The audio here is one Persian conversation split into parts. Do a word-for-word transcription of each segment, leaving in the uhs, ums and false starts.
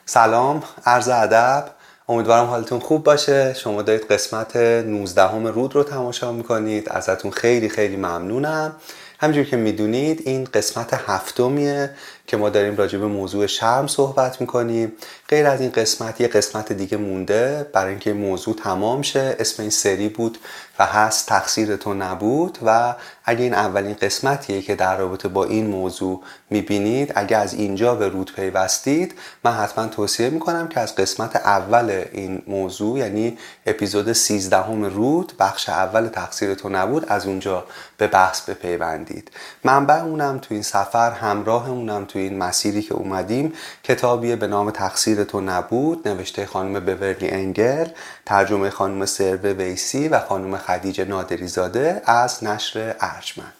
سلام، عرض ادب. امیدوارم حالتون خوب باشه. شما دارید قسمت نوزدهم رود رو تماشا میکنید. ازتون خیلی خیلی ممنونم. همینجور که میدونید این قسمت هفتمیه که ما داریم راجع به موضوع شرم صحبت میکنیم. غیر از این قسمت یه قسمت دیگه مونده برای اینکه موضوع تمام شه. اسم این سری بود و هست تقصیر تو نبود. و اگه این اولین قسمتیه که در رابطه با این موضوع میبینید، اگه از اینجا به رود پیوستید، من حتما توصیه میکنم که از قسمت اول این موضوع، یعنی اپیزود سیزدهم رود، بخش اول تقصیر تو نبود، از اونجا به بحث بپیوندید. منبع اونم تو این سفر، همراهمونم تو این مسیری که اومدیم، کتابیه به نام تقصیر تو نبود، نوشته خانم بیورلی انگل، ترجمه خانم سروه ویسی و خانم خدیجه نادری زاده از نشر ارجمند.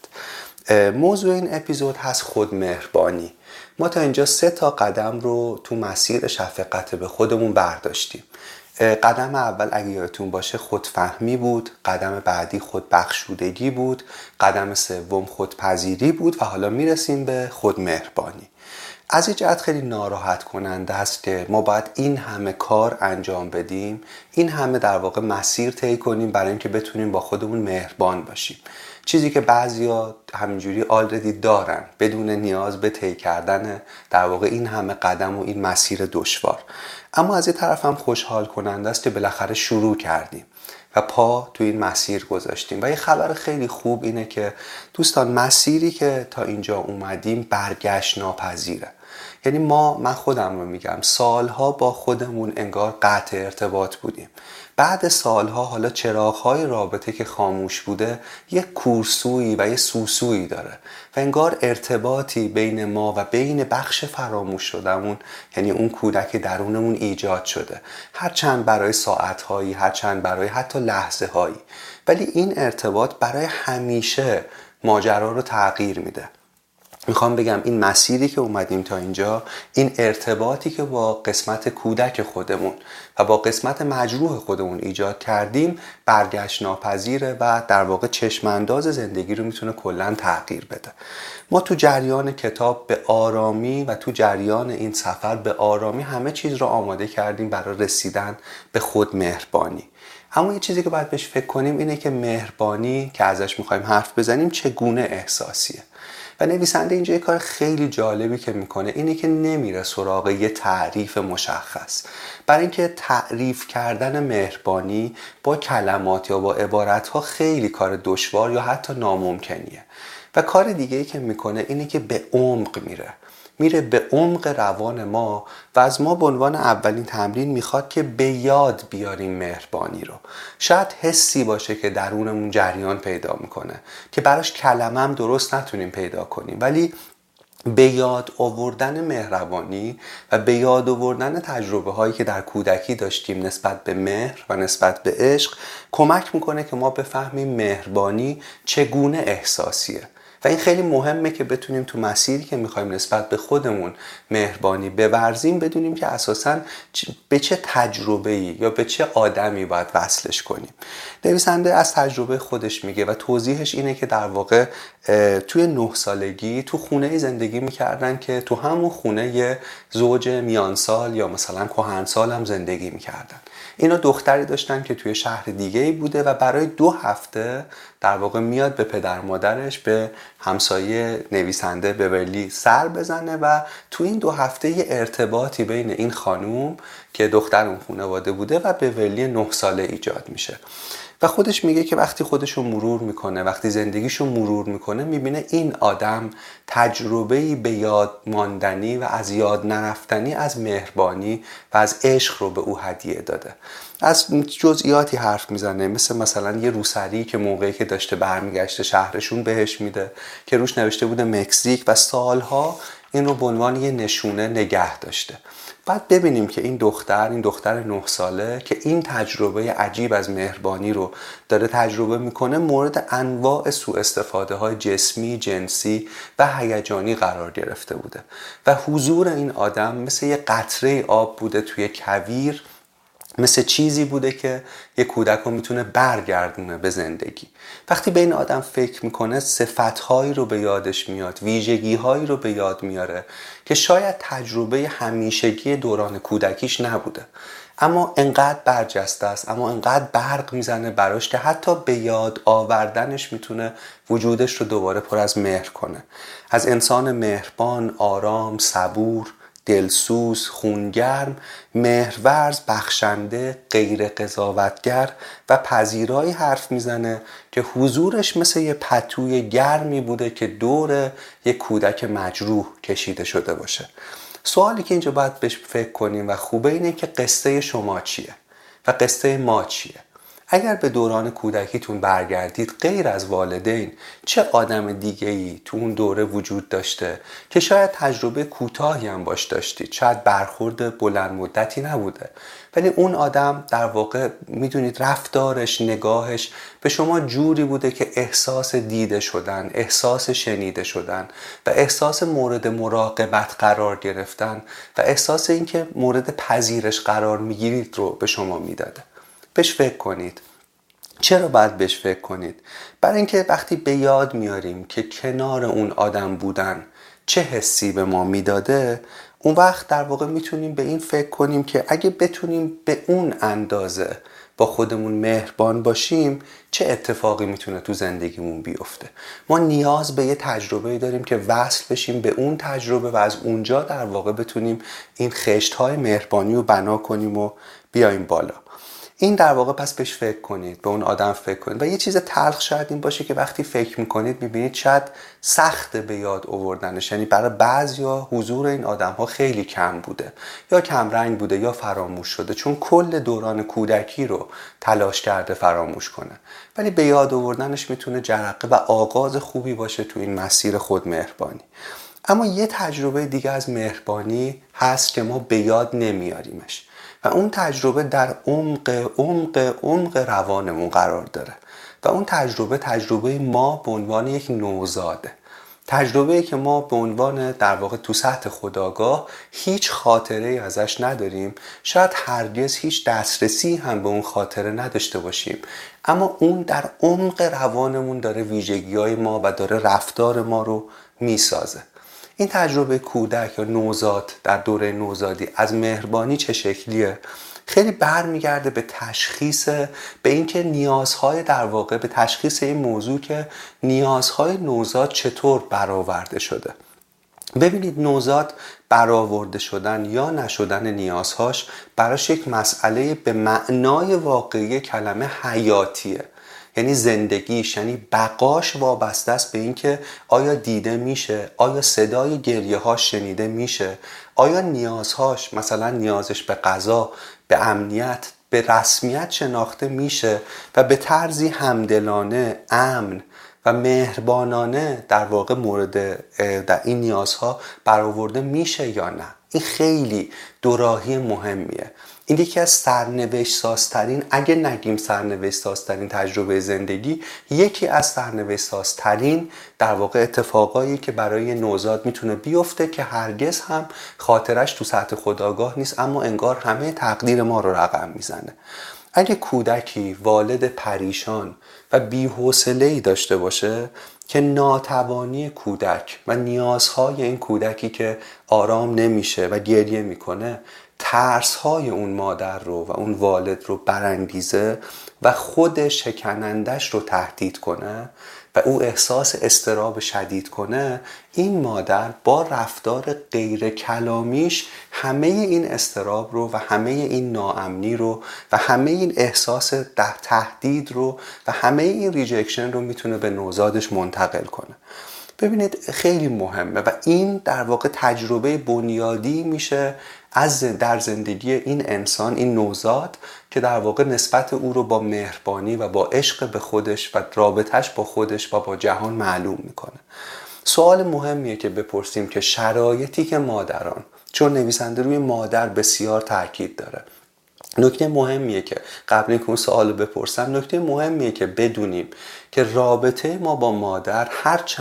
موضوع این اپیزود هست خودمهربانی. ما تا اینجا سه تا قدم رو تو مسیر شفقت به خودمون برداشتیم. قدم اول اگه یادتون باشه خودفهمی بود، قدم بعدی خودبخشودگی بود، قدم سوم خودپذیری بود و حالا میرسیم به خودمهربانی. از این جهت خیلی ناراحت کننده است که ما باید این همه کار انجام بدیم، این همه در واقع مسیر طی کنیم برای اینکه بتونیم با خودمون مهربان باشیم. چیزی که بعضیا همینجوری آلردی دارن بدون نیاز به طی کردن در واقع این همه قدم و این مسیر دشوار. اما از این طرف هم خوشحال کننده است که بالاخره شروع کردیم و پا تو این مسیر گذاشتیم. و یه خبر خیلی خوب اینه که دوستان، مسیری که تا اینجا اومدیم برگشت ناپذیره. یعنی ما، من خودم رو میگم، سالها با خودمون انگار قطع ارتباط بودیم. بعد سالها حالا چراغ‌های رابطه که خاموش بوده یه کورسویی و یه سوسویی داره و انگار ارتباطی بین ما و بین بخش فراموش شدمون، یعنی اون کودک درونمون، ایجاد شده، هرچند برای ساعت‌هایی، هرچند برای حتی لحظه‌هایی، ولی این ارتباط برای همیشه ماجرا رو تغییر میده. میخوام بگم این مسیری که اومدیم تا اینجا، این ارتباطی که با قسمت کودک خودمون و با قسمت مجروح خودمون ایجاد کردیم برگشت ناپذیره و در واقع چشمانداز زندگی رو میتونه کلاً تغییر بده. ما تو جریان کتاب به آرامی و تو جریان این سفر به آرامی همه چیز رو آماده کردیم برای رسیدن به خود مهربانی. اما یه چیزی که باید بهش فکر کنیم اینه که مهربانی که ازش میخوایم حرف بزنیم چگونه احساسیه. و نویسنده اینجا یه کار خیلی جالبی که میکنه اینه که نمیره سراغ یه تعریف مشخص، برای اینکه تعریف کردن مهربانی با کلمات یا با عبارتها خیلی کار دشوار یا حتی ناممکنیه. و کار دیگه‌ای که میکنه اینه که به عمق میره میره به عمق روان ما و از ما به عنوان اولین تمرین میخواد که به یاد بیاریم مهربانی رو. شاید حسی باشه که درونمون جریان پیدا میکنه که براش کلمه هم درست نتونیم پیدا کنیم، ولی به یاد آوردن مهربانی و به یاد آوردن تجربه هایی که در کودکی داشتیم نسبت به مهر و نسبت به عشق کمک میکنه که ما بفهمیم مهربانی چگونه احساسیه. و این خیلی مهمه که بتونیم تو مسیری که میخوایم نسبت به خودمون مهربانی بورزیم بدونیم که اساساً به چه تجربه‌ای یا به چه آدمی باید وصلش کنیم. نویسنده از تجربه خودش میگه و توضیحش اینه که در واقع توی نه سالگی تو خونه زندگی میکردن که تو همون خونه یه زوج میانسال یا مثلا کهنسال هم زندگی میکردن. اینا دختری داشتن که توی شهر دیگه‌ای بوده و برای دو هفته در واقع میاد به پدر مادرش، به همسایه نویسنده بیورلی سر بزنه و تو این دو هفته یه ارتباطی بین این خانوم که دختر اون خانواده بوده و بیورلی نه ساله ایجاد میشه. و خودش میگه که وقتی خودشو مرور میکنه، وقتی زندگیشو مرور میکنه، میبینه این آدم تجربه‌ای به یاد ماندنی و از یاد نرفتنی از مهربانی و از عشق رو به او هدیه داده. از جزئیاتی حرف میزنه، مثل مثلا یه روسری که موقعی که داشته برمیگشته شهرشون بهش میده که روش نوشته بوده مکزیک و سالها این رو به عنوان یه نشونه نگه داشته. بعد ببینیم که این دختر این دختر نه ساله که این تجربه عجیب از مهربانی رو داره تجربه میکنه، مورد انواع سوء استفاده های جسمی، جنسی و هیجانی قرار گرفته بوده و حضور این آدم مثل یه قطره آب بوده توی کویر مثل چیزی بوده که یک کودک رو میتونه برگردونه به زندگی. وقتی به این آدم فکر میکنه صفتهایی رو به یادش میاد، ویژگیهایی رو به یاد میاره که شاید تجربه همیشگی دوران کودکیش نبوده، اما انقدر برجسته است، اما انقدر برق میزنه براش که حتی به یاد آوردنش میتونه وجودش رو دوباره پر از مهر کنه. از انسان مهربان، آرام، صبور، دلسوز، خونگرم، مهرورز، بخشنده، غیر قضاوتگر و پذیرایی حرف میزنه که حضورش مثل یه پتوی گرمی بوده که دور یک کودک مجروح کشیده شده باشه. سوالی که اینجا باید بهش فکر کنیم و خوبه اینه که قصه شما چیه و قصه ما چیه. اگر به دوران کودکیتون برگردید، غیر از والدین چه آدم دیگه‌ای تو اون دوره وجود داشته که شاید تجربه کوتاهی هم باش داشتید، شاید برخورد بلند مدتی نبوده، ولی اون آدم در واقع میدونید رفتارش، نگاهش به شما جوری بوده که احساس دیده شدن، احساس شنیده شدن و احساس مورد مراقبت قرار گرفتن و احساس اینکه مورد پذیرش قرار میگیرید رو به شما میداده. بهش فکر کنید. چرا باید بهش فکر کنید؟ برای اینکه وقتی به یاد میاریم که کنار اون آدم بودن چه حسی به ما میداده، اون وقت در واقع میتونیم به این فکر کنیم که اگه بتونیم به اون اندازه با خودمون مهربان باشیم، چه اتفاقی میتونه تو زندگیمون بیفته. ما نیاز به یه تجربه داریم که وصل بشیم به اون تجربه و از اونجا در واقع بتونیم این خشت‌های مهربانی رو بنا کنیم و بیایم بالا. این در واقع پس بهش فکر کنید، به اون آدم فکر کنید. و یه چیز تلخ شاید این باشه که وقتی فکر میکنید میبینید شاید سخت به یاد آوردنش، یعنی برای بعضیا حضور این آدم ها خیلی کم بوده یا کم رنگ بوده یا فراموش شده، چون کل دوران کودکی رو تلاش کرده فراموش کنه. ولی به یاد آوردنش میتونه جرقه و آغاز خوبی باشه تو این مسیر خود مهربانی. اما یه تجربه دیگه از مهربانی هست که ما به یاد نمیاریمش و اون تجربه در عمق عمق عمق روانمون قرار داره و اون تجربه تجربه ما به عنوان یک نوزاده، تجربه‌ای که ما به عنوان در واقع تو سطح خودآگاه هیچ خاطره‌ای ازش نداریم، شاید هرگز هیچ دسترسی هم به اون خاطره نداشته باشیم، اما اون در عمق روانمون داره ویژگی‌های ما و داره رفتار ما رو میسازه. این تجربه کودک یا نوزاد در دوره نوزادی از مهربانی چه شکلیه؟ خیلی برمیگرده به تشخیص، به اینکه نیازهای در واقع به تشخیص این موضوع که نیازهای نوزاد چطور برآورده شده. ببینید نوزاد برآورده شدن یا نشدن نیازهاش براش یک مسئله به معنای واقعی کلمه حیاتیه، یعنی زندگیش، یعنی بقاش وابسته است به اینکه آیا دیده میشه، آیا صدای گریه هاش شنیده میشه، آیا نیازهاش، مثلا نیازش به غذا، به امنیت، به رسمیت شناخته میشه و به طرزی همدلانه، امن و مهربانانه در واقع مورد در این نیازها برآورده میشه یا نه. این خیلی دوراهی مهمیه. این یکی از سرنوشت سازترین، اگه نگیم سرنوشت سازترین تجربه زندگی، یکی از سرنوشت سازترین در واقع اتفاقایی که برای نوزاد میتونه بیفته که هرگز هم خاطرش تو سطح خودآگاه نیست، اما انگار همه تقدیر ما رو رقم میزنه. اگه کودکی والد پریشان و بی‌حوصله‌ای داشته باشه که ناتوانی کودک و نیازهای این کودکی که آرام نمیشه و گریه میکنه ترس‌های اون مادر رو و اون والد رو برانگیزه و خود شکنندش رو تهدید کنه و او احساس اضطراب شدید کنه، این مادر با رفتار غیر کلامیش همه این اضطراب رو و همه این ناامنی رو و همه این احساس تهدید رو و همه این ریجکشن رو میتونه به نوزادش منتقل کنه. ببینید خیلی مهمه و این در واقع تجربه بنیادی میشه از در زندگی این انسان، این نوزاد، که در واقع نسبت او رو با مهربانی و با عشق به خودش و رابطش با خودش و با جهان معلوم میکنه. سوال مهمیه که بپرسیم که شرایطی که مادران، چون نویسنده روی مادر بسیار تاکید داره، نکته مهمیه که قبل اینکه اون سوالو بپرسم، نکته مهمیه که بدونیم که رابطه ما با مادر هر چند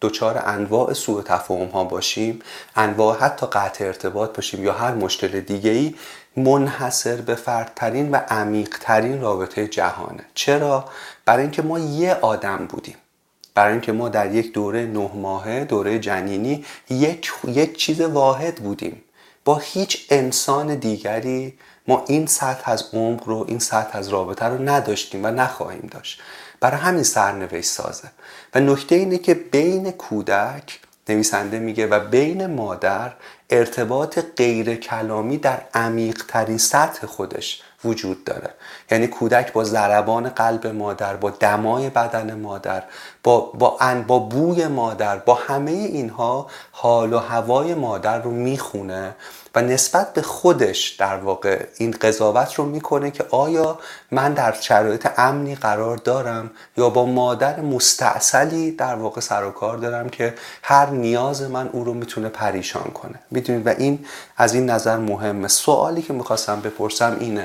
دچار انواع سوء تفاهم ها باشیم، انواع حتی قطع ارتباط باشیم یا هر مشکل دیگه‌ای، منحصر به فردترین و عمیق‌ترین رابطه جهانه. چرا؟ برای اینکه ما یه آدم بودیم، برای اینکه ما در یک دوره نه ماهه، دوره جنینی، یک یک چیز واحد بودیم. با هیچ انسان دیگری ما این سطح از عمق رو، این سطح از رابطه رو نداشتیم و نخواهیم داشت. برای همین سرنوشت سازه. و نکته اینه که بین کودک، نویسنده میگه، و بین مادر ارتباط غیر کلامی در عمیق ترین سطح خودش وجود داره. یعنی کودک با ضربان قلب مادر، با دمای بدن مادر، با با ان با بوی مادر، با همه اینها حال و هوای مادر رو میخونه و نسبت به خودش در واقع این قضاوت رو میکنه که آیا من در شرایط امنی قرار دارم یا با مادر مستعسلی در واقع سر و کار دارم که هر نیاز من او رو میتونه پریشان کنه. میدونید، و این از این نظر مهمه. سوالی که میخواستم بپرسم اینه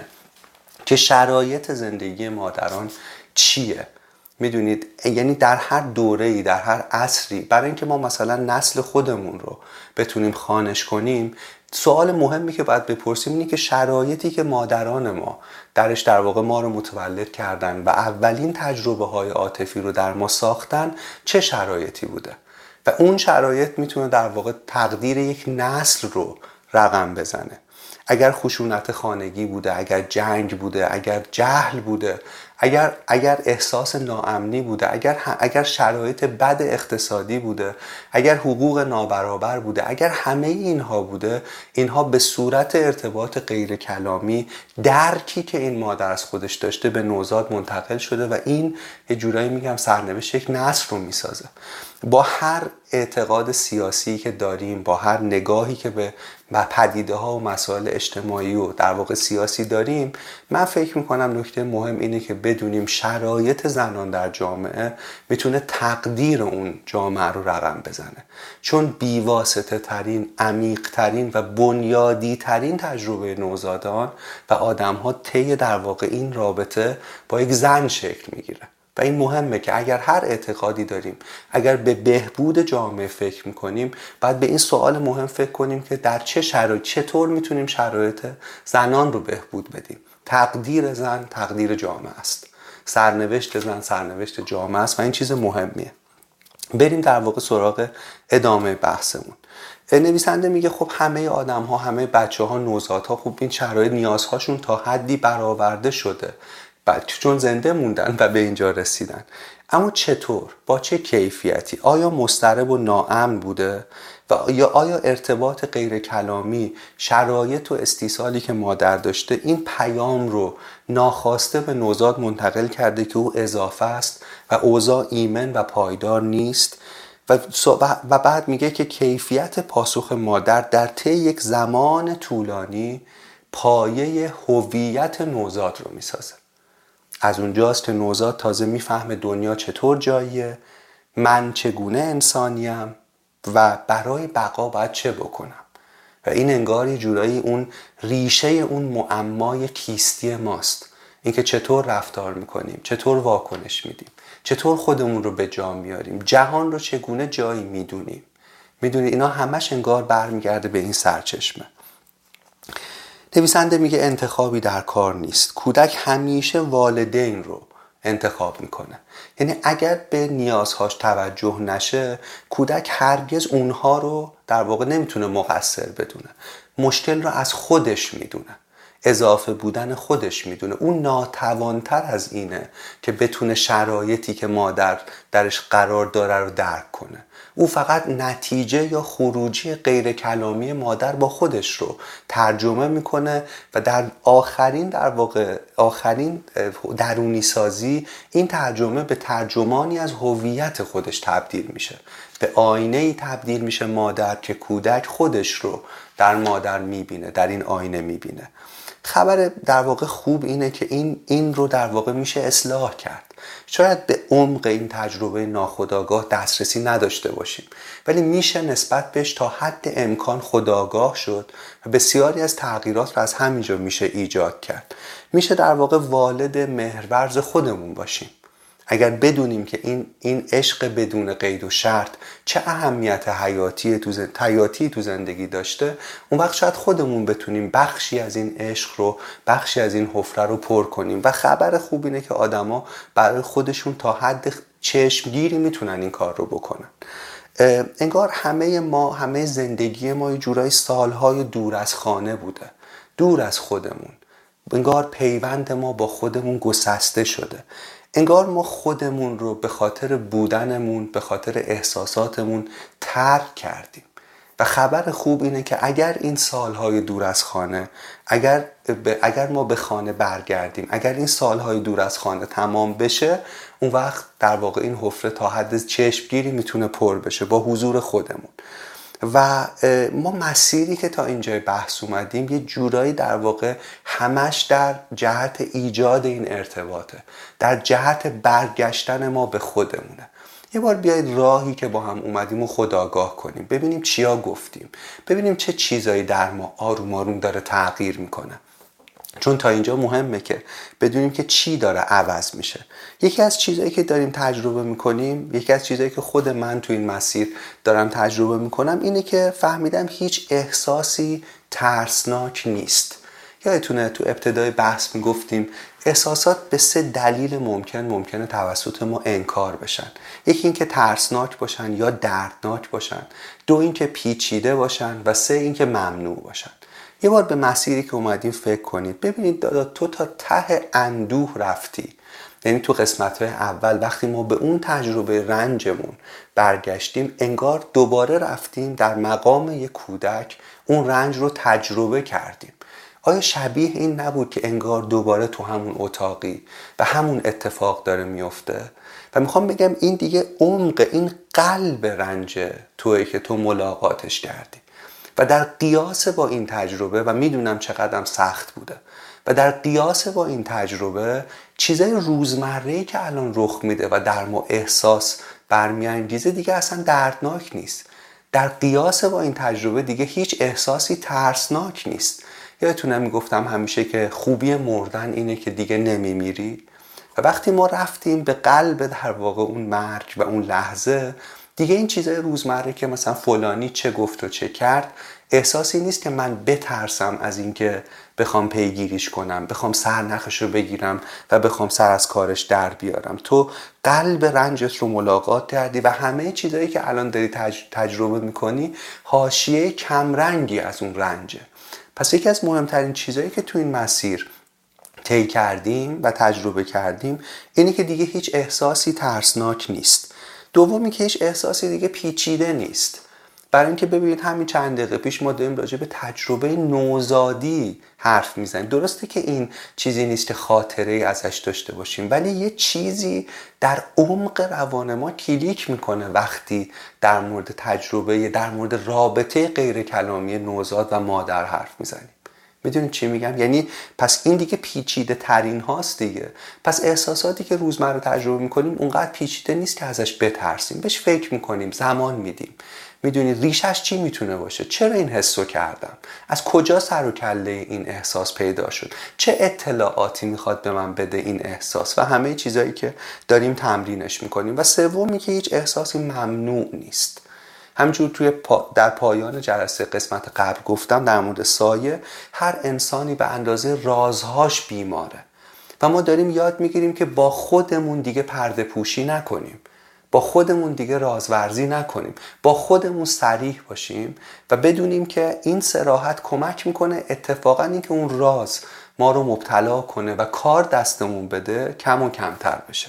که شرایط زندگی مادران چیه؟ میدونید، یعنی در هر دوره‌ای، در هر عصری، برای اینکه ما مثلا نسل خودمون رو بتونیم خوانش کنیم، سوال مهمی که باید بپرسیم اینه که شرایطی که مادران ما درش در واقع ما رو متولد کردن و اولین تجربه های عاطفی رو در ما ساختن چه شرایطی بوده و اون شرایط میتونه در واقع تقدیر یک نسل رو رقم بزنه. اگر خشونت خانگی بوده، اگر جنگ بوده، اگر جهل بوده، اگر اگر احساس ناامنی بوده، اگر اگر شرایط بد اقتصادی بوده، اگر حقوق نابرابر بوده، اگر همه اینها بوده، اینها به صورت ارتباط غیر کلامی درکی که این مادر از خودش داشته به نوزاد منتقل شده و این یه جورایی میگم سرنوشت یک نسل رو میسازه. با هر اعتقاد سیاسی که داریم، با هر نگاهی که به پدیده ها و مسائل اجتماعی و در واقع سیاسی داریم، من فکر میکنم نکته مهم اینه که بدونیم شرایط زنان در جامعه میتونه تقدیر اون جامعه رو رقم بزنه، چون بیواسطه ترین، عمیق ترین و بنیادی ترین تجربه نوزادان و آدم ها طی در واقع این رابطه با یک زن شکل میگیره. و این مهمه که اگر هر اعتقادی داریم، اگر به بهبود جامعه فکر میکنیم، باید به این سوال مهم فکر کنیم که در چه شرایط، چطور میتونیم شرایط زنان رو بهبود بدیم. تقدیر زن تقدیر جامعه است، سرنوشت زن سرنوشت جامعه است و این چیز مهمیه. بریم در واقع سراغ ادامه بحثمون. نویسنده میگه خب همه آدم ها، همه بچه ها، نوزادها، خب این شرایط نیازهاشون تا حدی برآورده شده چون زنده موندن و به اینجا رسیدن. اما چطور؟ با چه کیفیتی؟ آیا مضطرب و ناامن بوده؟ و یا آیا ارتباط غیر کلامی، شرایط و استیصالی که مادر داشته این پیام رو ناخواسته به نوزاد منتقل کرده که او اضافه است و اوضاع ایمن و پایدار نیست؟ و و بعد میگه که کیفیت پاسخ مادر در طی یک زمان طولانی پایه هویت نوزاد رو میسازه. از اونجاست که نوزاد تازه میفهمه دنیا چطور جاییه، من چگونه انسانیم و برای بقا باید چه بکنم. و این انگار یه جورایی اون ریشه اون معمای کیستی ماست، اینکه چطور رفتار میکنیم، چطور واکنش میدیم، چطور خودمون رو به جا میاریم، جهان رو چگونه جایی میدونیم. میدونید اینا همش انگار برمیگرده به این سرچشمه. نویسنده میگه انتخابی در کار نیست. کودک همیشه والدین رو انتخاب میکنه. یعنی اگر به نیازهاش توجه نشه، کودک هرگز اونها رو در واقع نمیتونه مقصر بدونه. مشکل رو از خودش میدونه، اضافه بودن خودش میدونه. اون ناتوانتر از اینه که بتونه شرایطی که مادر درش قرار داره رو درک کنه. او فقط نتیجه یا خروجی غیر کلامی مادر با خودش رو ترجمه میکنه و در آخرین در واقع آخرین درونی سازی این ترجمه به ترجمانی از هویت خودش تبدیل میشه، به آینه‌ای تبدیل میشه مادر که کودک خودش رو در مادر میبینه، در این آینه میبینه. خبر در واقع خوب اینه که این این رو در واقع میشه اصلاح کرد. شاید به عمق این تجربه ناخودآگاه دسترسی نداشته باشیم، ولی میشه نسبت بهش تا حد امکان خودآگاه شد و بسیاری از تغییرات رو از همینجا میشه ایجاد کرد. میشه در واقع والد مهرورز خودمون باشیم. اگر بدونیم که این این عشق بدون قید و شرط چه اهمیت حیاتی تو زن... حیاتی تو زندگی داشته، اون وقت شاید خودمون بتونیم بخشی از این عشق رو، بخشی از این حفره رو پر کنیم. و خبر خوب اینه که آدما برای خودشون تا حد چشمگیری میتونن این کار رو بکنن. انگار همه ما، همه زندگی ما یه جورای سالهای دور از خانه بوده، دور از خودمون. انگار پیوند ما با خودمون گسسته شده. انگار ما خودمون رو به خاطر بودنمون، به خاطر احساساتمون ترک کردیم. و خبر خوب اینه که اگر این سالهای دور از خانه، اگر, اگر ما به خانه برگردیم، اگر این سالهای دور از خانه تمام بشه، اون وقت در واقع این حفره تا حد چشمگیری میتونه پر بشه با حضور خودمون. و ما مسیری که تا اینجای بحث اومدیم یه جورایی در واقع همش در جهت ایجاد این ارتباطه، در جهت برگشتن ما به خودمونه. یه بار بیایید راهی که با هم اومدیم و خودآگاه کنیم، ببینیم چیا گفتیم، ببینیم چه چیزایی در ما آروم آروم داره تغییر میکنه. چون تا اینجا مهمه که بدونیم که چی داره عوض میشه. یکی از چیزایی که داریم تجربه میکنیم، یکی از چیزایی که خود من تو این مسیر دارم تجربه میکنم اینه که فهمیدم هیچ احساسی ترسناک نیست. یادتونه تو ابتدای بحث میگفتیم احساسات به سه دلیل ممکن ممکنه توسط ما انکار بشن. یکی این که ترسناک باشن یا دردناک باشن، دو این که پیچیده باشن و سه این که ممنوع باشن. یه بار به مسیری که اومدیم فکر کنید، ببینید دادا تو تا ته اندوه رفتی. یعنی تو قسمت‌های اول وقتی ما به اون تجربه رنجمون برگشتیم، انگار دوباره رفتیم در مقام یک کودک اون رنج رو تجربه کردیم. آیا شبیه این نبود که انگار دوباره تو همون اتاقی و همون اتفاق داره میفته؟ و میخوام بگم این دیگه عمق، این قلب رنج تویی که تو ملاقاتش کردی. و در قیاس با این تجربه، و میدونم چقدرم سخت بوده، و در قیاس با این تجربه چیزای روزمره‌ای که الان رخ میده و در ما احساس برمیانگیزه دیگه اصلا دردناک نیست. در قیاس با این تجربه دیگه هیچ احساسی ترسناک نیست. یادتونه میگفتم همیشه که خوبی مردن اینه که دیگه نمیمیری. و وقتی ما رفتیم به قلب در واقع اون مرگ و اون لحظه، دیگه این چیزای روزمره که مثلا فلانی چه گفت و چه کرد، احساسی نیست که من بترسم از این که بخوام پیگیریش کنم، بخوام سرنخش رو بگیرم و بخوام سر از کارش در بیارم. تو قلب رنجت رو ملاقات کردی و همه چیزایی که الان داری تج... تجربه میکنی حاشیه کمرنگی از اون رنجه. پس یکی از مهمترین چیزایی که تو این مسیر طی کردیم و تجربه کردیم اینه که دیگه هیچ احساسی ترسناک نیست. دومی که هیچ احساسی دیگه پیچیده نیست. برای اینکه ببینید همین چند دقیقه پیش ما داریم راجع به تجربه نوزادی حرف میزنیم. درسته که این چیزی نیست که خاطره ای ازش داشته باشیم، ولی یه چیزی در عمق روان ما کلیک میکنه وقتی در مورد تجربه، در مورد رابطه غیر کلامی نوزاد و مادر حرف میزنیم. میدونید چی میگم؟ یعنی پس این دیگه پیچیده ترین هاست دیگه. پس احساساتی که روزمره تجربه میکنیم اونقدر پیچیده نیست که ازش بترسیم، بهش فکر میکنیم، زمان میدیم. میدونید ریشش چی میتونه باشه؟ چرا این حسو کردم؟ از کجا سر و کله این احساس پیدا شد؟ چه اطلاعاتی میخواد به من بده این احساس؟ و همه چیزایی که داریم تمرینش میکنیم. و سومی که هیچ احساسی ممنوع نیست. همینجور توی پا در پایان جلسه قسمت قبل گفتم در مورد سایه، هر انسانی به اندازه رازهاش بیماره و ما داریم یاد میگیریم که با خودمون دیگه پرده پوشی نکنیم، با خودمون دیگه رازورزی نکنیم، با خودمون صریح باشیم و بدونیم که این صراحت کمک میکنه اتفاقا این که اون راز ما رو مبتلا کنه و کار دستمون بده کم و کمتر بشه.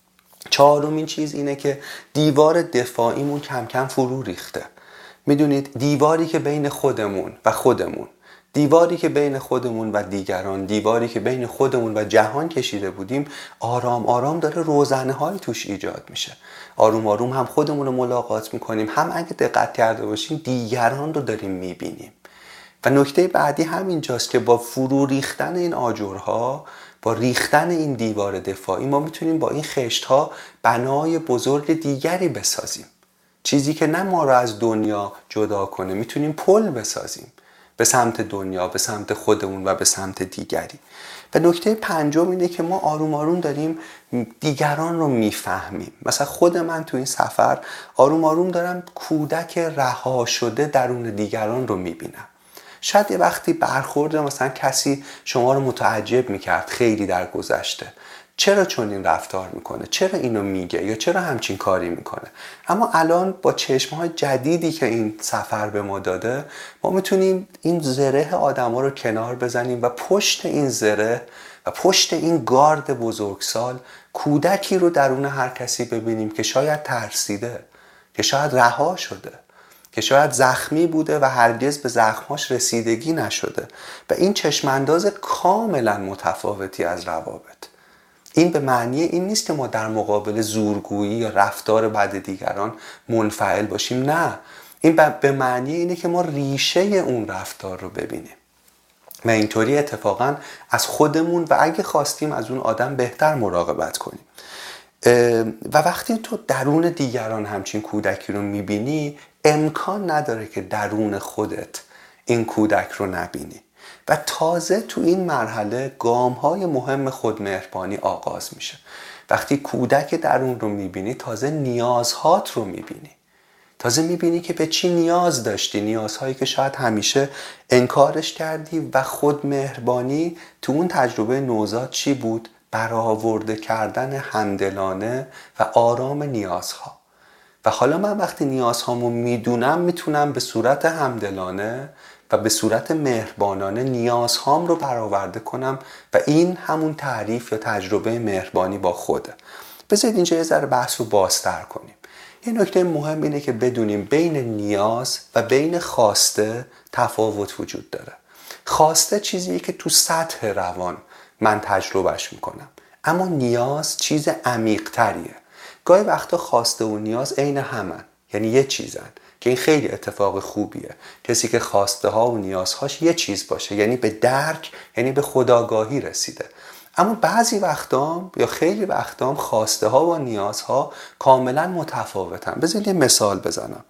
چهارمین چیز اینه که دیوار دفاعیمون کم کم فرو ریخته. میدونید دیواری که بین خودمون و خودمون، دیواری که بین خودمون و دیگران، دیواری که بین خودمون و جهان کشیده بودیم، آرام آرام داره روزنه های توش ایجاد میشه. آروم آروم هم خودمون رو ملاقات میکنیم، هم اگه دقت کرده باشیم دیگران رو داریم میبینیم. و نکته بعدی همینجاست که با فرو ریختن این آجرها، با ریختن این دیوار دفاعی، ما میتونیم با این خشت‌ها بنای بزرگ دیگری بسازیم. چیزی که نه ما رو از دنیا جدا کنه، میتونیم پل بسازیم. به سمت دنیا، به سمت خودمون و به سمت دیگری. و نکته پنجم اینه که ما آروم آروم داریم دیگران رو میفهمیم. مثلا خود من تو این سفر آروم آروم دارم کودک رها شده درون دیگران رو میبینم. شاید یه وقتی برخورد مثلا کسی شما رو متعجب میکرد خیلی در گذشته، چرا چون این رفتار میکنه، چرا اینو میگه یا چرا همچین کاری میکنه. اما الان با چشمهای جدیدی که این سفر به ما داده، ما میتونیم این زره آدما رو کنار بزنیم و پشت این زره و پشت این گارد بزرگسال کودکی رو درون هر کسی ببینیم که شاید ترسیده، که شاید رها شده، که شاید زخمی بوده و هرگز به زخماش رسیدگی نشده و این چشمانداز کاملا متفاوتی از روابط. این به معنی این نیست که ما در مقابل زورگویی یا رفتار بد دیگران منفعل باشیم، نه، این به معنی اینه که ما ریشه اون رفتار رو ببینیم و اینطوری اتفاقا از خودمون و اگه خواستیم از اون آدم بهتر مراقبت کنیم. و وقتی تو درون دیگران همچین کودکی رو میبینی، امکان نداره که درون خودت این کودک رو نبینی و تازه تو این مرحله گام‌های مهم خودمهربانی آغاز میشه. وقتی کودک درون رو میبینی، تازه نیازهات رو میبینی، تازه میبینی که به چی نیاز داشتی، نیازهایی که شاید همیشه انکارش کردی و خودمهربانی تو اون تجربه نوزاد چی بود؟ برآورده کردن همدلانه و آرام نیازها. و حالا من وقتی نیازهامو میدونم، میتونم به صورت همدلانه و به صورت مهربانانه نیازهام رو برآورده کنم و این همون تعریف یا تجربه مهربانی با خوده. بذارید اینجا یه ذره بحث رو بازتر کنیم. یه نکته مهم اینه که بدونیم بین نیاز و بین خواسته تفاوت وجود داره. خواسته چیزیه که تو سطح روان من تجربهش میکنم، اما نیاز چیز عمیق‌تریه. گاهی وقتا خواسته و نیاز عین همن، یعنی یه چیزن، که این خیلی اتفاق خوبیه. کسی که خواسته ها و نیازهاش یه چیز باشه، یعنی به درک، یعنی به خودآگاهی رسیده. اما بعضی وقتام یا خیلی وقتام خواسته ها و نیازها کاملا متفاوتن. بذارید یه مثال بزنم.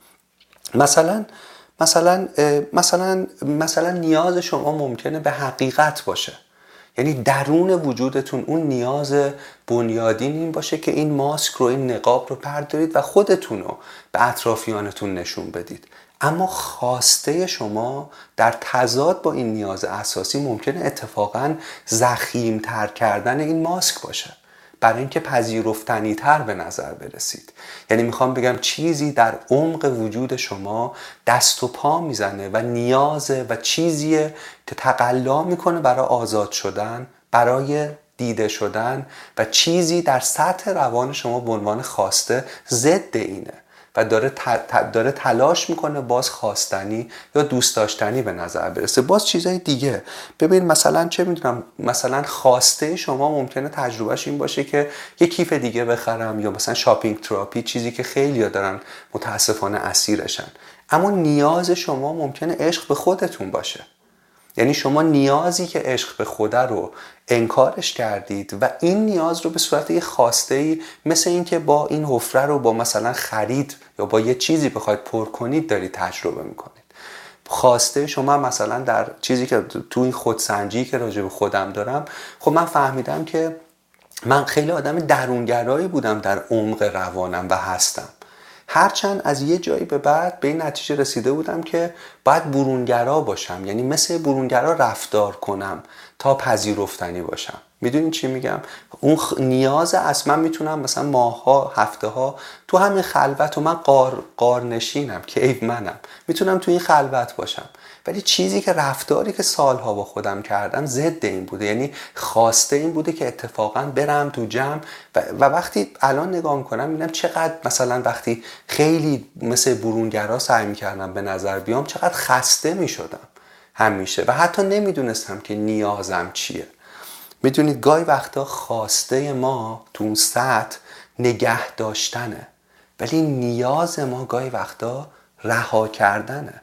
مثلا مثلا مثلا مثلا نیاز شما ممکنه به حقیقت باشه، یعنی درون وجودتون اون نیاز بنیادین این باشه که این ماسک رو، این نقاب رو بردارید و خودتون رو به اطرافیانتون نشون بدید. اما خواسته شما در تضاد با این نیاز اساسی ممکنه اتفاقاً ضخیم‌تر کردن این ماسک باشه، برای اینکه پذیرفتنی تر به نظر برسید. یعنی میخوام بگم چیزی در عمق وجود شما دست و پا میزنه و نیازه و چیزیه که تقلا میکنه برای آزاد شدن، برای دیده شدن، و چیزی در سطح روان شما به عنوان خواسته ضد اینه و داره داره تلاش میکنه باز خواستنی یا دوست داشتنی به نظر برسه. باز چیزای دیگه ببین، مثلا چه میدونم، مثلا خواسته شما ممکنه تجربهش این باشه که یه کیف دیگه بخرم، یا مثلا شاپینگ تراپی، چیزی که خیلی‌ها دارن متاسفانه اسیرشن. اما نیاز شما ممکنه عشق به خودتون باشه، یعنی شما نیازی که عشق به خدا رو انکارش کردید و این نیاز رو به صورت یه خواسته‌ای، مثل این که با این حفره رو با مثلا خرید یا با یه چیزی بخواید پر کنید دارید تجربه میکنید. خواسته شما مثلا در چیزی که تو این خودسنجی که راجع به خودم دارم، خب من فهمیدم که من خیلی آدم درونگرایی بودم در عمق روانم و هستم، هرچند از یه جایی به بعد به این نتیجه رسیده بودم که باید برونگرا باشم، یعنی مثل برونگرا رفتار کنم تا پذیرفتنی باشم. میدونین چی میگم؟ اون نیاز اصلا میتونم مثلا ماها، هفته ها تو همین خلوت، و من قار قارنشینم که ای منم، میتونم تو این خلوت باشم، ولی چیزی که رفتاری که سالها با خودم کردم ضد این بوده، یعنی خواسته این بوده که اتفاقا برم تو جمع و, و وقتی الان نگاه میکنم میبینم چقدر مثلا وقتی خیلی مثل برونگرا سعی میکردم به نظر بیام، چقدر خسته میشدم همیشه و حتی نمیدونستم که نیازم چیه. میدونید گاهی وقتا خواسته ما تو اون سطح نگه داشتنه، ولی نیاز ما گاهی وقتا رها کردنه.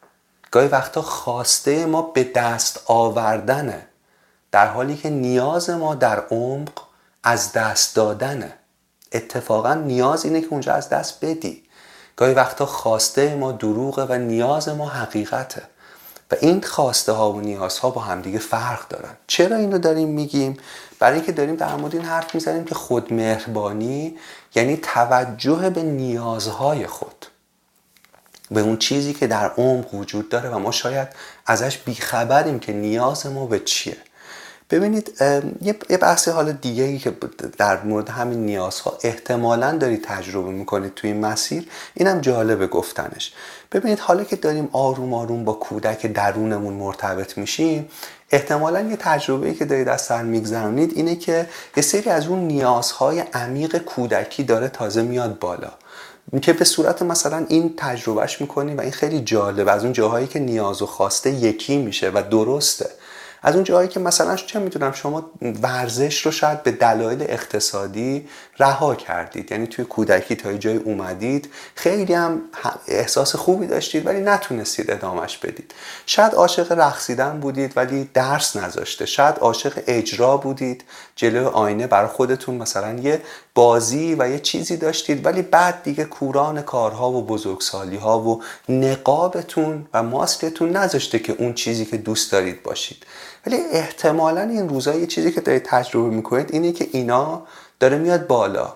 گاهی وقتا خواسته ما به دست آوردنه، در حالی که نیاز ما در عمق از دست دادنه. اتفاقا نیاز اینه که اونجا از دست بدی. گاهی وقتا خواسته ما دروغه و نیاز ما حقیقته. و این خواسته ها و نیازها با همدیگه فرق دارن. چرا اینو داریم میگیم؟ برای اینکه داریم در مورد این حرف میزنیم که خودمهربانی یعنی توجه به نیازهای خود، به اون چیزی که در عمق وجود داره و ما شاید ازش بیخبریم که نیاز ما به چیه. ببینید یه بحث حال دیگه ای که در مورد همین نیازها احتمالاً دارید تجربه میکنید توی این مسیر، اینم جالبه گفتنش. ببینید حالا که داریم آروم آروم با کودک درونمون مرتبط میشیم، احتمالاً یه تجربه‌ای که دارید از سر میگذرونید اینه که یه سری از اون نیازهای عمیق کودکی داره تازه میاد بالا، که به صورت مثلا این تجربهش میکنیم و این خیلی جالب، از اون جاهایی که نیاز و خواسته یکی میشه و درسته. از اون جایی که مثلا چه میدونم شما ورزش رو شاید به دلایل اقتصادی رها کردید، یعنی توی کودکی تا یه جایی اومدید خیلی هم احساس خوبی داشتید ولی نتونستید ادامش بدید. شاید عاشق رقصیدن بودید ولی درس نذاشته. شاید عاشق اجرا بودید، جلوی آینه برای خودتون مثلا یه بازی و یه چیزی داشتید ولی بعد دیگه کوران کارها و بزرگسالی ها و نقابتون و ماسکتون نذاشته که اون چیزی که دوست دارید باشید. ولی احتمالاً این روزا یه چیزی که دارید تجربه میکنید اینه که اینا داره میاد بالا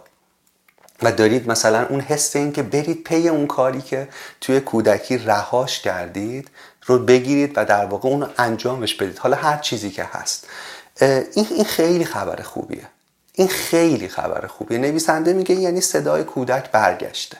و دارید مثلا اون حس این که برید پی اون کاری که توی کودکی رهاش کردید رو بگیرید و در واقع اون رو انجامش بدید، حالا هر چیزی که هست. این این خیلی خبر خوبیه. این خیلی خبر خوبیه. نویسنده میگه یعنی صدای کودک برگشته.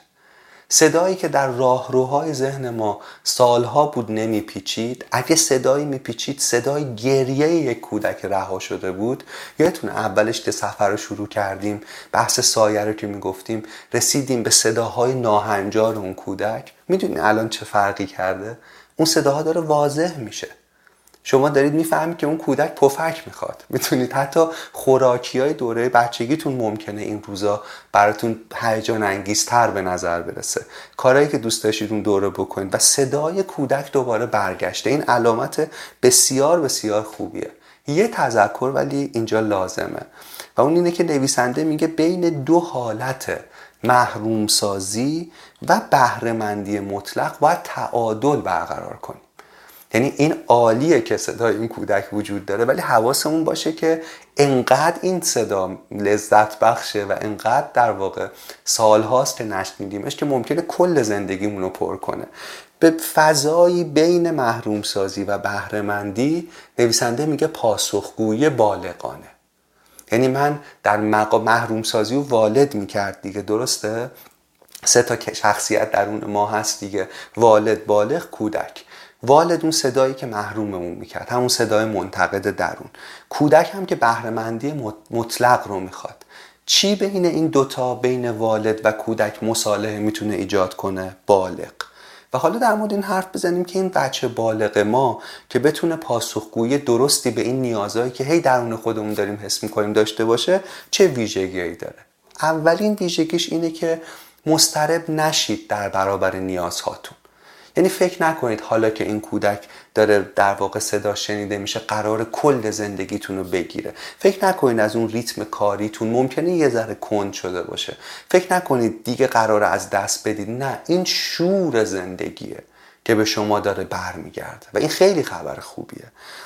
صدایی که در راهروهای ذهن ما سالها بود نمیپیچید، اگه صدایی میپیچید صدای گریه یک کودک رها شده بود. یادتون اولش که سفر رو شروع کردیم، بحث سایه رو که میگفتیم، رسیدیم به صداهای ناهنجار اون کودک. میدونین الان چه فرقی کرده؟ اون صداها داره واضح میشه. شما دارید میفهمید که اون کودک پفک میخواد. میتونید حتی خوراکیای دوره بچگیتون ممکنه این روزا براتون هیجان انگیزتر به نظر برسه، کارهایی که دوست داشتید اون دوره بکنید و صدای کودک دوباره برگشته. این علامت بسیار بسیار خوبیه. یه تذکر ولی اینجا لازمه و اون اینه که نویسنده میگه بین دو حالت محروم سازی و بهره‌مندی مطلق باید تعادل برقرار کنیم. یعنی این عالیه که صدای این کودک وجود داره ولی حواسمون باشه که انقدر این صدا لذت بخشه و انقدر در واقع سالهاست که نشنیدیمش که ممکنه کل زندگیمون رو پر کنه. به فضایی بین محروم سازی و بهره‌مندی نویسنده میگه پاسخگویی بالغانه. یعنی من در مقام محروم سازی و والد میکرد دیگه، درسته؟ سه تا شخصیت درون ما هست دیگه، والد، بالغ، کودک. والد اون صدایی که محروممون میکرد، همون صدای منتقد درون. کودک هم که بهره‌مندی مطلق رو میخواد. چی بین این دوتا، بین والد و کودک مصالحه میتونه ایجاد کنه؟ بالغ. و حالا در مورد این حرف بزنیم که این بچه بالغ ما که بتونه پاسخگویی درستی به این نیازهایی که هی درون خودمون داریم حس میکنیم داشته باشه، چه ویژگی‌هایی داره؟ اولین ویژگیش اینه که مضطرب نشید در برابر نیازهاتون. یعنی فکر نکنید حالا که این کودک داره در واقع صدا شنیده میشه قرار کل زندگیتون رو بگیره. فکر نکنید از اون ریتم کاریتون ممکنه یه ذره کند شده باشه. فکر نکنید دیگه قراره از دست بدید. نه، این شور زندگیه که به شما داره برمیگرده و این خیلی خبر خوبیه.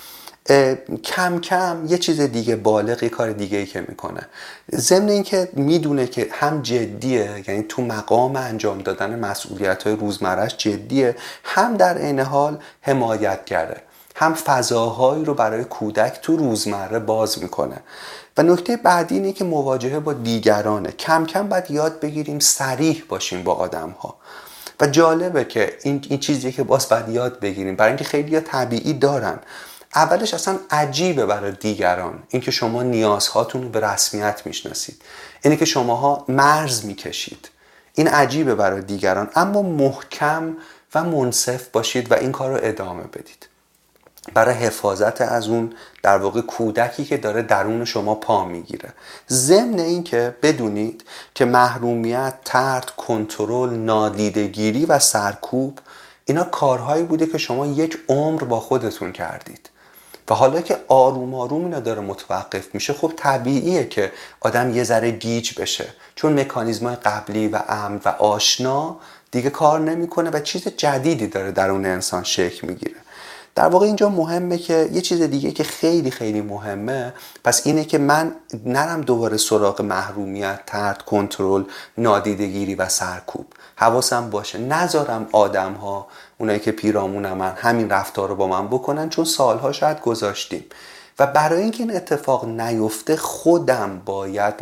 کم کم یه چیز دیگه، بالغ یه کار دیگه ای که میکنه، ضمن این که میدونه که هم جدیه، یعنی تو مقام انجام دادن مسئولیت‌های روزمره‌اش جدیه، هم در عین حال حمایتگره، هم فضاهایی رو برای کودک تو روزمره باز میکنه. و نکته بعدی اینه که مواجهه با دیگرانه. کم کم باید یاد بگیریم صریح باشیم با آدم‌ها. و جالبه که این این چیزیه که باز باید یاد بگیریم، برای اینکه خیلی‌ها طبیعی دارن. اولش اصلا عجیبه برای دیگران اینکه شما نیازهاتون رو به رسمیت میشناسید، اینه که شماها مرز میکشید، این عجیبه برای دیگران، اما محکم و منصف باشید و این کار رو ادامه بدید برای حفاظت از اون در واقع کودکی که داره درون شما پا میگیره. ضمن این که بدونید که محرومیت، طرد، کنترل، نادیدگیری و سرکوب اینا کارهایی بوده که شما یک عمر با خودتون کردید و حالا که آروم آروم اینا داره متوقف میشه، خب طبیعیه که آدم یه ذره گیج بشه، چون مکانیزم‌های قبلی و امن و آشنا دیگه کار نمیکنه و چیز جدیدی داره درون انسان شکل میگیره. در واقع اینجا مهمه که یه چیز دیگه که خیلی خیلی مهمه پس اینه که من نرم دوباره سراغ محرومیت، طرد، کنترل، نادیدگیری و سرکوب. حواسم باشه نذارم آدم ها، اونایی که پیرامون من، همین رفتار رو با من بکنن چون سالها شاید گذاشتیم. و برای اینکه این اتفاق نیفته خودم باید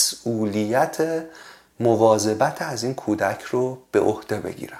مسئولیت مواظبت از این کودک رو به عهده بگیرم.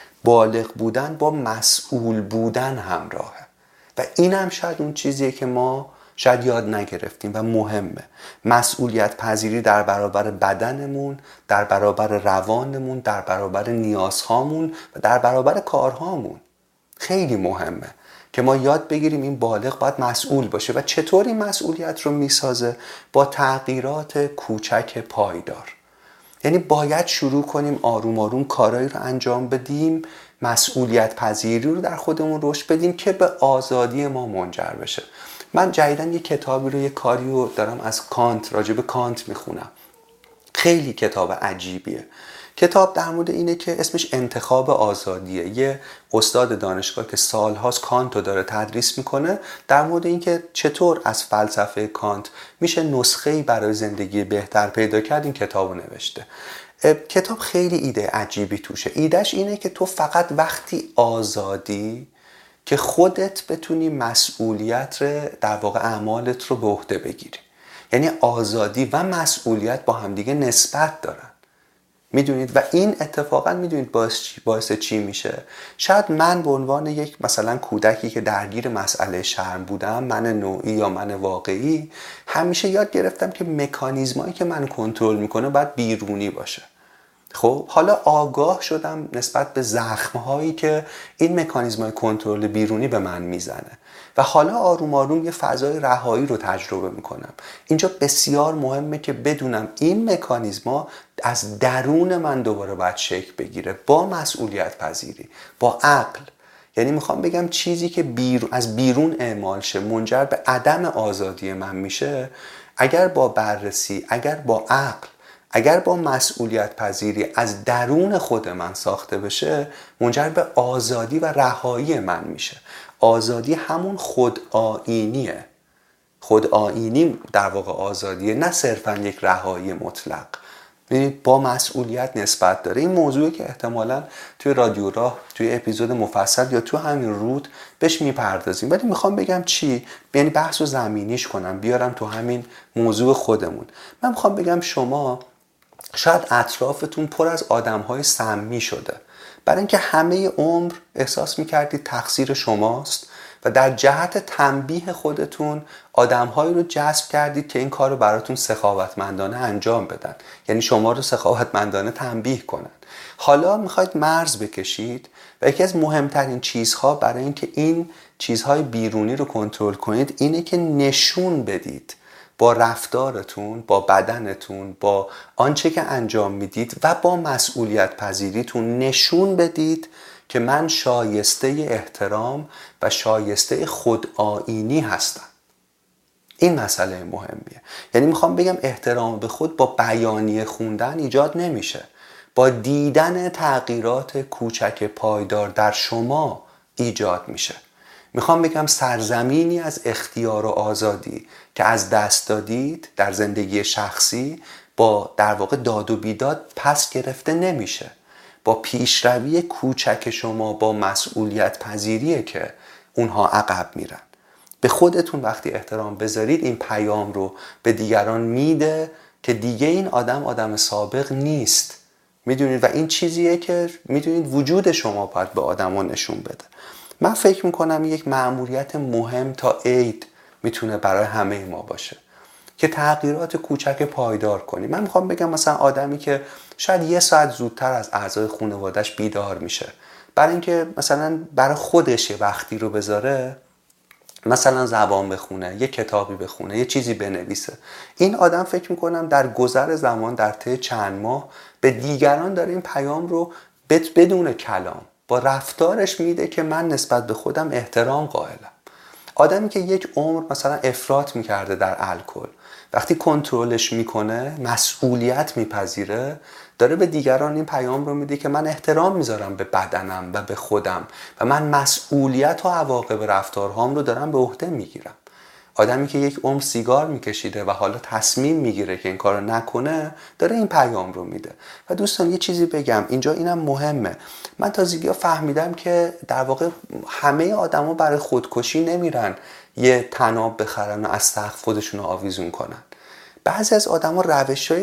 بالغ بودن با مسئول بودن همراهه و این هم شاید اون چیزیه که ما شاید یاد نگرفتیم و مهمه. مسئولیت پذیری در برابر بدنمون، در برابر روانمون، در برابر نیازهامون و در برابر کارهامون خیلی مهمه که ما یاد بگیریم این بالغ باید مسئول باشه. و چطور این مسئولیت رو میسازه؟ با تغییرات کوچک پایدار. یعنی باید شروع کنیم آروم آروم کارایی رو انجام بدیم، مسئولیت پذیری رو در خودمون رشد بدیم که به آزادی ما منجر بشه. من جدیداً یه کتابی رو، یه کاری رو دارم از کانت، راجع به کانت میخونم. خیلی کتاب عجیبیه. کتاب در مورد اینه که اسمش انتخاب آزادیه. یه استاد دانشگاه که سالهاست کانت رو داره تدریس میکنه در مورد این که چطور از فلسفه کانت میشه نسخه‌ای برای زندگی بهتر پیدا کرد، این کتاب رو نوشته. کتاب خیلی ایده عجیبی توشه. ایدهش اینه که تو فقط وقتی آزادی که خودت بتونی مسئولیت در واقع اعمالت رو به عهده بگیری. یعنی آزادی و مسئولیت با همدیگه نسبت دارن. میدونید و این اتفاقا میدونید باعث چی, باعث چی میشه؟ شاید من به عنوان یک مثلا کودکی که درگیر مسئله شرم بودم، من نوعی یا من واقعی، همیشه یاد گرفتم که مکانیزمایی که من کنترل میکنه باید بیرونی باشه. خب حالا آگاه شدم نسبت به زخم‌هایی که این مکانیزم‌های کنترل بیرونی به من میزنه و حالا آروم آروم یه فضای رهایی رو تجربه میکنم. اینجا بسیار مهمه که بدونم این مکانیزم‌ها از درون من دوباره باید شکل بگیره با مسئولیت پذیری، با عقل. یعنی میخوام بگم چیزی که بیرون از بیرون اعمال شه منجر به عدم آزادی من میشه، اگر با بررسی، اگر با عقل، اگر با مسئولیت پذیری از درون خود من ساخته بشه، منجر به آزادی و رهایی من میشه. آزادی همون خودآیینیه. خودآیینی در واقع آزادیه، نه صرفا یک رهایی مطلق. ببینید با مسئولیت نسبت داره. این موضوعی که احتمالاً توی رادیو راه، توی اپیزود مفصل یا تو همین رود بهش میپردازیم، ولی میخوام بگم چی؟ یعنی بحث رو زمینیش کنم، بیارم تو همین موضوع خودمون. من میخوام بگم شما شاید اطرافتون پر از آدم‌های سمی شده، برای اینکه همه عمر احساس می‌کردید تقصیر شماست و در جهت تنبیه خودتون آدم‌هایی رو جذب کردید که این کار رو براتون سخاوتمندانه انجام بدن، یعنی شما رو سخاوتمندانه تنبیه کنن. حالا می‌خواید مرز بکشید و یکی از مهمترین چیزها برای اینکه این چیزهای بیرونی رو کنترل کنید اینه که نشون بدید با رفتارتون، با بدنتون، با آنچه که انجام میدید و با مسئولیت پذیریتون نشون بدید که من شایسته احترام و شایسته خودآیینی هستم. این مسئله مهمیه. یعنی میخوام بگم احترام به خود با بیانیه خوندن ایجاد نمیشه، با دیدن تغییرات کوچک پایدار در شما ایجاد میشه. میخوام بگم سرزمینی از اختیار و آزادی که از دست دادید در زندگی شخصی با در واقع داد و بیداد پس گرفته نمیشه. با پیشروی کوچک شما با مسئولیت پذیریه که اونها عقب میرن. به خودتون وقتی احترام بذارید این پیام رو به دیگران میده که دیگه این آدم آدم سابق نیست. میدونید و این چیزیه که میدونید وجود شما باید به آدما نشون بده. من فکر میکنم یک مأموریت مهم تا عید میتونه برای همه ما باشه که تغییرات کوچک پایدار کنیم. من میخوام بگم مثلا آدمی که شاید یه ساعت زودتر از اعضای خانواده‌اش بیدار میشه برای اینکه مثلا برای خودش یه وقتی رو بذاره، مثلا زبان بخونه، یه کتابی بخونه، یه چیزی بنویسه، این آدم فکر میکنم در گذر زمان، در طی چند ماه به دیگران داره این پیام رو بدون کلام با رفتارش میده که من نسبت به خودم احترام قائلم. آدمی که یک عمر مثلا افراط میکرده در الکل، وقتی کنترلش میکنه، مسئولیت میپذیره، داره به دیگران این پیام رو میده که من احترام میذارم به بدنم و به خودم و من مسئولیت و عواقب رفتارهام رو دارم به عهده میگیرم. آدمی که یک عمر سیگار میکشیده و حالا تصمیم میگیره که این کارو نکنه، داره این پیام رو میده. و دوستان یه چیزی بگم اینجا، اینم مهمه. من تازگی‌ها فهمیدم که در واقع همه آدما برای خودکشی نمیرن یه طناب بخرن و از سقف خودشون رو آویزون کنن. بعضی از آدما روش‌های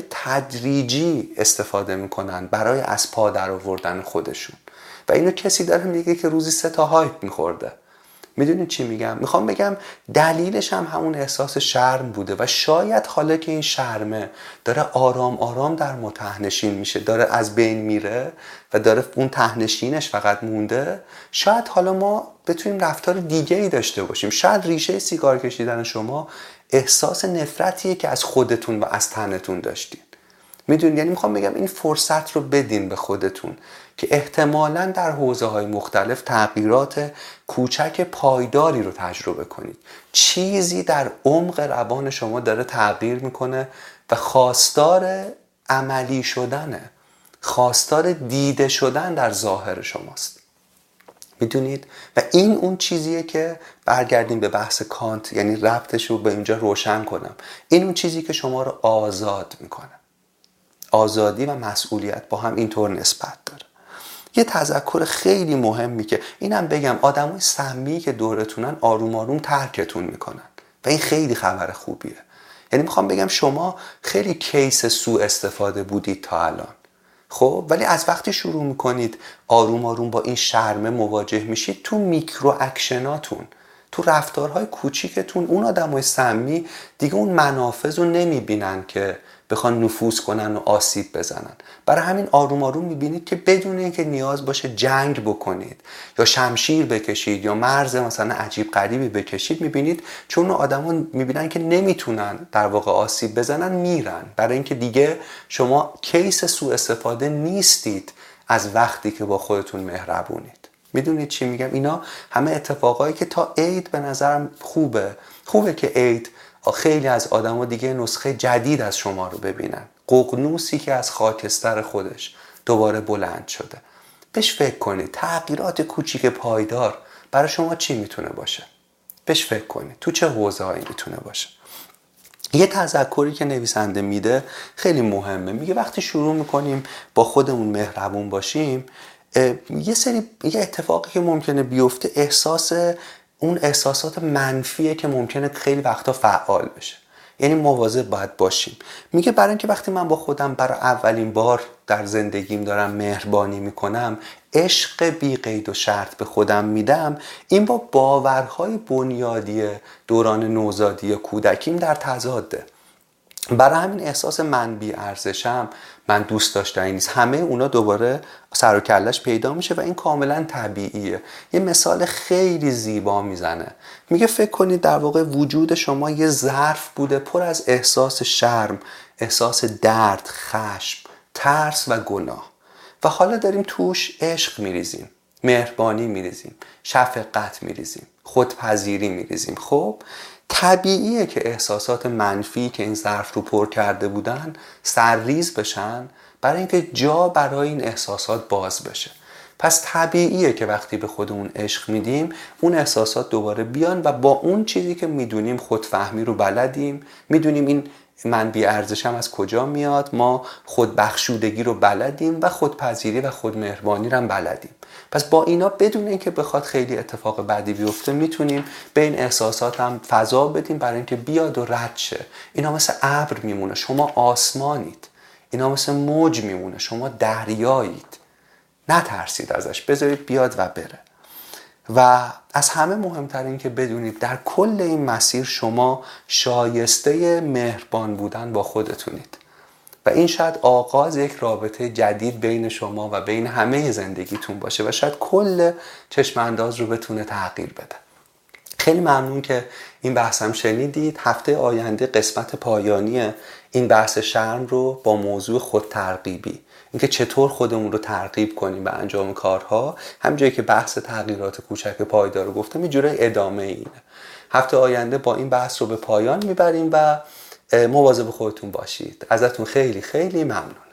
تدریجی استفاده میکنن برای از پا در آوردن خودشون و اینو کسی داره میگه که روزی سه تا هایپ میخورده. میدونید چی میگم؟ میخوام بگم دلیلش هم همون احساس شرم بوده و شاید حالا که این شرمه داره آرام آرام در ما تهنشین میشه، داره از بین میره و داره اون تهنشینش فقط مونده، شاید حالا ما بتونیم رفتار دیگه ای داشته باشیم. شاید ریشه سیگار کشیدن شما احساس نفرتیه که از خودتون و از تنتون داشتین. میدونید، یعنی میخوام بگم این فرصت رو بدین به خودتون که احتمالاً در حوزه‌های مختلف تغییرات کوچک پایداری رو تجربه کنید. چیزی در عمق روان شما داره تغییر میکنه و خواستار عملی شدنه، خواستار دیده شدن در ظاهر شماست. میدونید؟ و این اون چیزیه که برگردیم به بحث کانت، یعنی ربطش رو به اینجا روشن کنم، این اون چیزی که شما رو آزاد میکنه. آزادی و مسئولیت با هم اینطور نسبت داره. یه تذکر خیلی مهمی که اینم بگم، آدمای سمی که دورتونن آروم آروم ترکتون میکنن و این خیلی خبر خوبیه. یعنی میخوام بگم شما خیلی کیس سوء استفاده بودید تا الان، خب ولی از وقتی شروع میکنید آروم آروم با این شرمه مواجه میشید، تو میکرو اکشناتون، تو رفتارهای کوچیکتون، اون آدمای سمی دیگه اون منافذ رو نمیبینن که بخوان نفوذ کنن و آسیب بزنن. برای همین آروم آروم میبینید که بدون اینکه نیاز باشه جنگ بکنید یا شمشیر بکشید یا مرز مثلا عجیب غریبی بکشید، میبینید چون آدما میبینن که نمیتونن در واقع آسیب بزنن، میرن. برای اینکه دیگه شما کیس سوء استفاده نیستید از وقتی که با خودتون مهربونید. میدونید چی میگم؟ اینا همه اتفاقایی که تا عید به نظرم خوبه. خوبه که عید خیلی از آدم‌ها دیگه نسخه جدید از شما رو ببینن. ققنوسی که از خاکستر خودش دوباره بلند شده. بهش فکر کنید. تغییرات کوچیک پایدار برای شما چی میتونه باشه؟ بهش فکر کنید. تو چه حوزه‌هایی میتونه باشه؟ یه تذکری که نویسنده میده خیلی مهمه. میگه وقتی شروع میکنیم با خودمون مهربون باشیم، یه سری یه اتفاقی که ممکنه بیفته، احساس اون احساسات منفیه که ممکنه خیلی وقتا فعال بشه. یعنی مواظب باید باشیم. میگه برای اینکه وقتی من با خودم برای اولین بار در زندگیم دارم مهربانی میکنم، عشق بی قید و شرط به خودم میدم، این با باورهای بنیادی دوران نوزادی یا کودکیم در تضاده. برای همین احساس من بی ارزشم، من دوست داشتنی نیست، همه اونا دوباره سر و کلش پیدا میشه و این کاملا طبیعیه. یه مثال خیلی زیبا میزنه. میگه فکر کنید در واقع وجود شما یه ظرف بوده پر از احساس شرم، احساس درد، خشم، ترس و گناه و حالا داریم توش عشق میریزیم، مهربانی میریزیم، شفقت میریزیم، خودپذیری میریزیم. خب طبیعیه که احساسات منفی که این ظرف رو پر کرده بودن سرریز بشن برای اینکه جا برای این احساسات باز بشه. پس طبیعیه که وقتی به خودمون عشق میدیم اون احساسات دوباره بیان و با اون چیزی که میدونیم، خودفهمی رو بلدیم، میدونیم این من بی ارزشم از کجا میاد، ما خودبخشودگی رو بلدیم و خودپذیری و خودمهربانی رو هم بلدیم. پس با اینا بدون اینکه بخواد خیلی اتفاق بدی بیفته میتونیم به این احساسات هم فضا بدیم برای اینکه بیاد و رد شه. اینا مثل ابر میمونه، شما آسمانید. اینا مثل موج میمونه، شما دریایید. نترسید ازش، بذارید بیاد و بره. و از همه مهمتر این که بدونید در کل این مسیر شما شایسته مهربان بودن با خودتونید و این شاید آغاز یک رابطه جدید بین شما و بین همه زندگیتون باشه و شاید کل چشم انداز رو بتونه تغییر بده. خیلی ممنون که این بحثم شنیدید. هفته آینده قسمت پایانی این بحث شرم رو با موضوع خودترغیبی، اینکه چطور خودمون رو ترغیب کنیم به انجام کارها، همونجوری که بحث تغییرات کوچک پایدار رو گفتم، یه جوری ادامه اینه. هفته آینده با این بحث رو به پایان میبریم و مواظب خودتون باشید. ازتون خیلی خیلی ممنون.